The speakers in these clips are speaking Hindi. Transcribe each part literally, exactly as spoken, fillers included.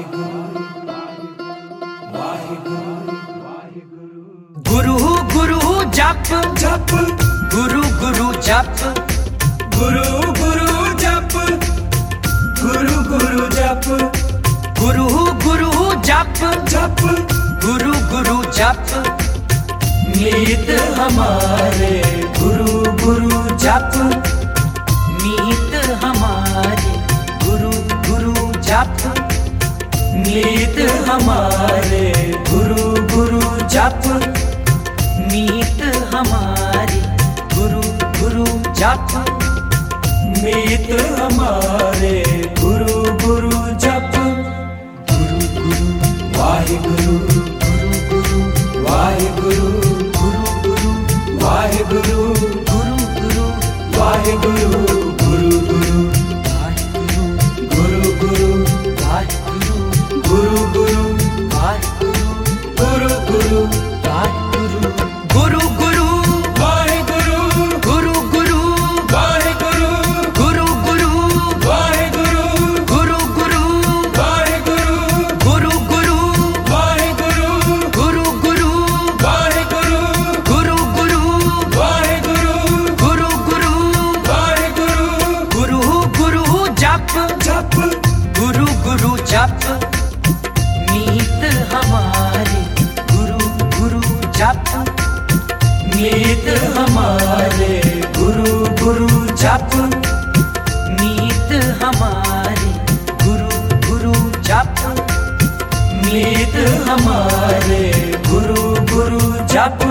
गुरु गुरु जप जप गुरु गुरु जप गुरु गुरु जप गुरु गुरु जप गुरु गुरु जप जप गुरु गुरु जप मीत हमारे गुरु गुरु जप मीत हमारे गुरु गुरु जप मीत हमारे गुरु गुरु जप मीत हमारे गुरु गुरु जप मीत हमारे गुरु गुरु जप गुरु गुरु वाहिगुरु गुरु गुरु वाहिगुरु गुरु गुरु वाहिगुरु गुरु गुरु वाहिगुरु गुरु गुरु गुरु गुरु वाहिगुरु गुरु गुरु वाहिगुरु गुरु गुरु गुरु गुरु वाहिगुरु गुरु गुरु वाहिगुरु गुरु गुरु वाहिगुरु गुरु गुरु वाहिगुरु गुरु गुरु वाहिगुरु गुरु गुरु वाहिगुरु गुरु गुरु वाहिगुरु गुरु गुरु वाहिगुरु गुरु गुरु जप जप गुरु गुरु जप मीत हमारे गुरु गुरु जप मीत हमारे गुरु गुरु जप मीत हमारे गुरु गुरु जप मीत हमारे गुरु गुरु जप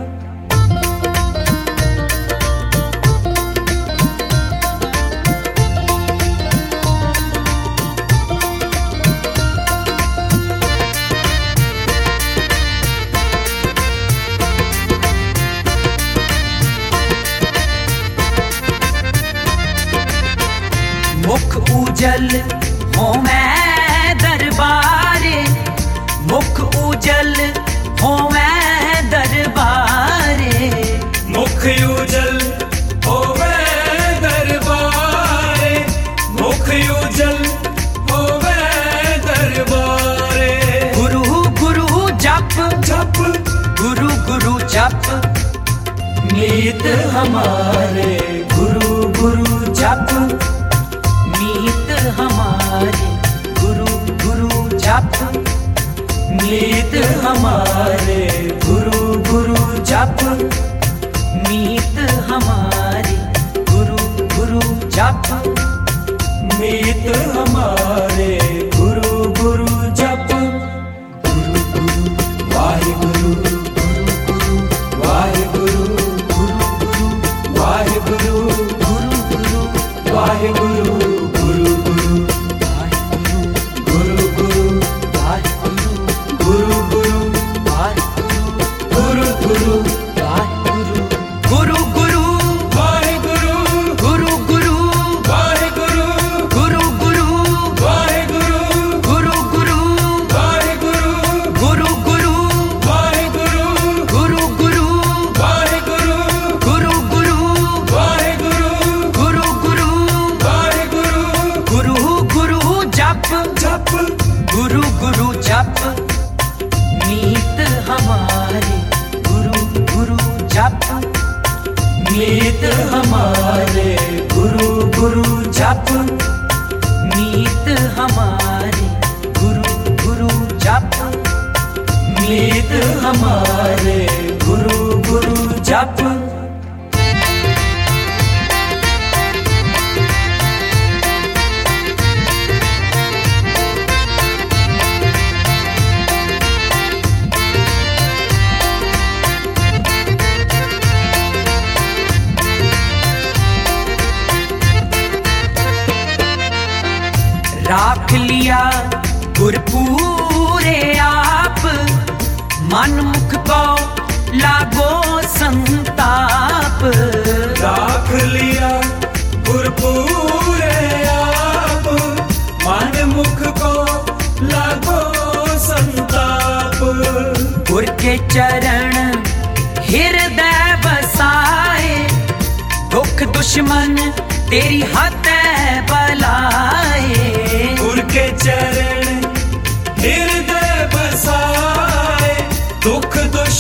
मुख उजल हो मैं दरबारे मुख उजल हो मैं दरबारे मुख उजल होवे दरबारे मुख उजल होवे दरबारे गुरु गुरु जप जप गुरु गुरु जप मीत हमारे गुरु गुरु जप मीत हमारे गुरु गुरु जप मीत हमारे गुरु गुरु जप मीत हमारे गुरु गुरु जप मीत हमारे गुरु गुरु जप गुरु गुरु वाहिगुरु गुरु गुरु वाहिगुरु गुरु गुरु वाहिगुरु गुरु गुरु वाहिगुरु गुरु गुरु गुरु गुरु वाहिगुरु गुरु गुरु वाहिगुरु गुरु गुरु गुरु गुरु वाहिगुरु गुरु गुरु वाहिगुरु गुरु गुरु वाहिगुरु गुरु गुरु वाहिगुरु गुरु गुरु वाहिगुरु गुरु गुरु वाहिगुरु गुरु गुरु वाहिगुरु गुरु गुरु वाहिगुरु गुरु गुरु जप जप गुरु गुरु जप मीत हमारे गुरु गुरु जप मीत हमारे गुरु गुरु जप मीत हमारे गुरु गुरु जप मीत हमारे गुरु गुरु जप राख लिया गुरपूरे आप मन मुख को लागो संताप राख लिया गुरपूरे आप मन मुख को लागो संताप गुर के चरण हृदय बसाए दुख दुश्मन तेरी हथ बलाए गुर के चरण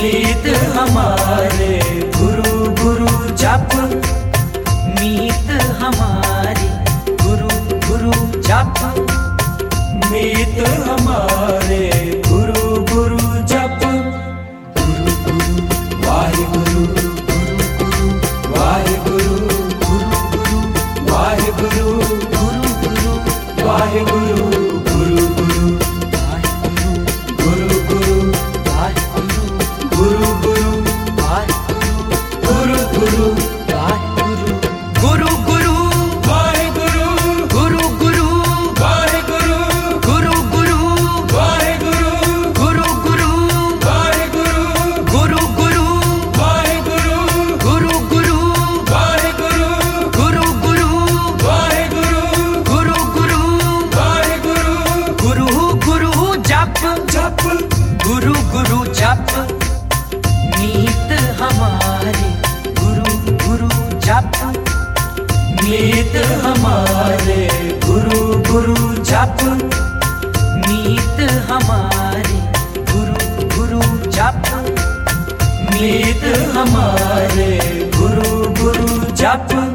मीत हमारे गुरु गुरु जप मीत हमारी गुरु गुरु जप मीत हमारे गुरु गुरु जप गुरु गुरु वाहिगुरु गुरु गुरु वाहिगुरु गुरु गुरु वाहिगुरु गुरु गुरु वाहिगुरु गुरु गुरु गुरु गुरु वाहिगुरु गुरु गुरु वाहिगुरु गुरु गुरु गुरु गुरु वाहिगुरु गुरु गुरु वाहिगुरु गुरु गुरु वाहिगुरु गुरु गुरु वाहिगुरु गुरु गुरु वाहिगुरु गुरु गुरु वाहिगुरु गुरु गुरु वाहिगुरु गुरु गुरु वाहिगुरु गुरु गुरु जप जप गुरु गुरु जप मीत हमारे गुरु गुरु जप मीत हमारे गुरु गुरु जप मीत हमारे गुरु गुरु जप मीत हमारे गुरु गुरु जप